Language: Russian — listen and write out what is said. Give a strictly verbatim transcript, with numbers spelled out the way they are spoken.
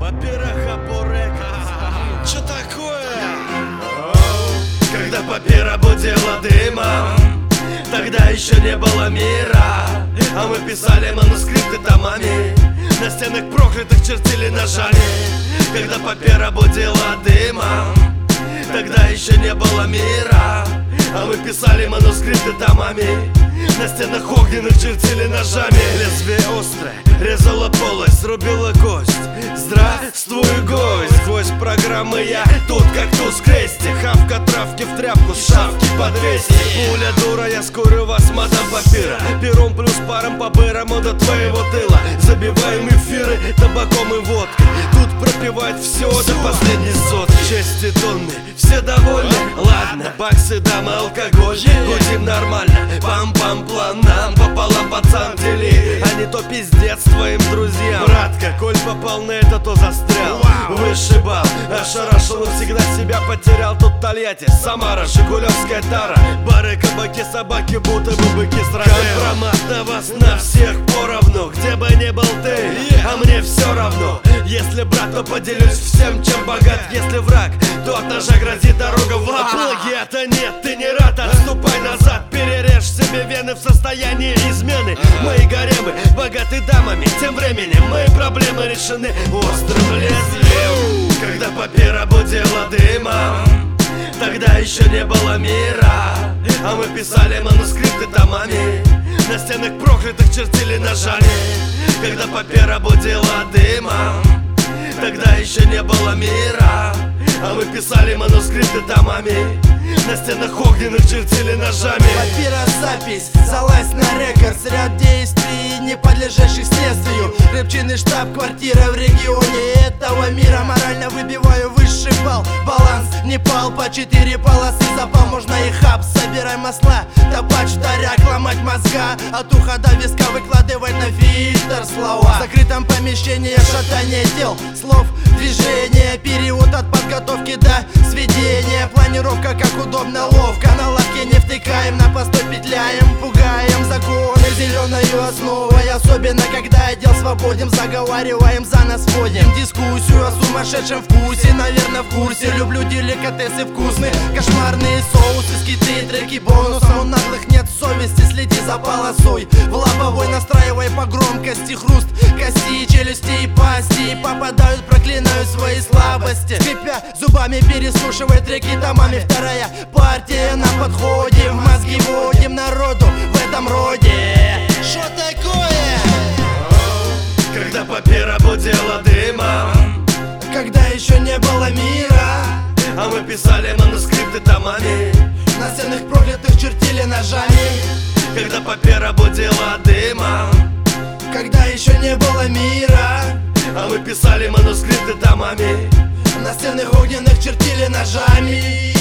Папира Хапурека. Чё такое? Когда папира будила дымом, тогда еще не было мира, а мы писали манускрипты томами, на стенах проклятых чертили ножами. Когда папира будила дымом, тогда еще не было мира, а мы писали манускрипты томами, на стенах огненных чертили ножами. Лезвие острое резало полость, рубила кость. Здравствуй, гость. Сквозь программы я тут как туз крести. Хавка травки в тряпку, шавки по двести. Пуля дура, я скурю вас матом папира, пером плюс паром по бырому до твоего тыла. Забиваем эфиры табаком и водкой, тут пропивать все до последней сотки. Чести тонны, все довольны, ладно. Баксы, дамы, алкоголь, гудим нормально. Пам-пам планам, пополам пацан дели, а не то пиздец твоим друзьям. Братка, коль попал на это, то застрял. Высший балл, ошарашил, всегда себя потерял. Тут Тольятти, Самара, Жигулевская тара, бары, кабаки, собаки, будто бы быки с рогами. Компромат на вас, на всех поровну, где бы ни был ты, а мне все равно. Если брат, то поделюсь всем, чем богат. Если враг, то от ножа грозит дорога в ад. Плагиата нет, ты не рад, отступай назад. Перережь себе вены в состоянии измены. Мои гаремы богаты дамами, тем временем мои проблемы решены острым лезвием. Когда папира будила дымом, тогда еще не было мира, а мы писали манускрипты томами, на стенах проклятых чертили ножами. Когда папира будила дымом, тогда еще не было мира, а мы писали манускрипты томами, на стенах огненных чертили ножами. Папира запись, залазь на рекордс, ряд действий, не подлежащих следствию. Рыбчиный штаб, квартира в регионе этого мира. Морально выбиваю высший балл, баланс не пал, по четыре полосы запал. Можно и хаб, собирай масла, топач, таряк, ломать мозга, от уха до виска выкладывать на фильтр слова. В закрытом помещении шатание тел, слов, движения, период от подготовки до сведения. Планировка как удобно, ловко, на лавке не втыкаем, на постой петляем, пугаем. Законы зеленою основой, особенно когда отдел свободен, заговариваем, за нас вводим дискуссию о сумасшедшем вкусе. Наверное, в курсе, люблю деликатесы вкусные, кошмарные соусы, скиты, треки, бонусы. У наглых нет совести, следи за полосой, в лобовой настраивай по громкости. Хруст кости, челюсти и пасти попадают, проклинаю свои слабости. Скрипя зубами, переслушивай треки томами. Вторая партия на подходе, в мозги вводим народу в этом роде. Шо такое? Когда папира будила дымом, Когда еще не было мира, а мы писали манускрипты томами, на стенах проклятых чертили ножами. когда папира будила дымом, Когда еще не было мира, а мы писали манускрипты томами, на стенах огненных чертили ножами.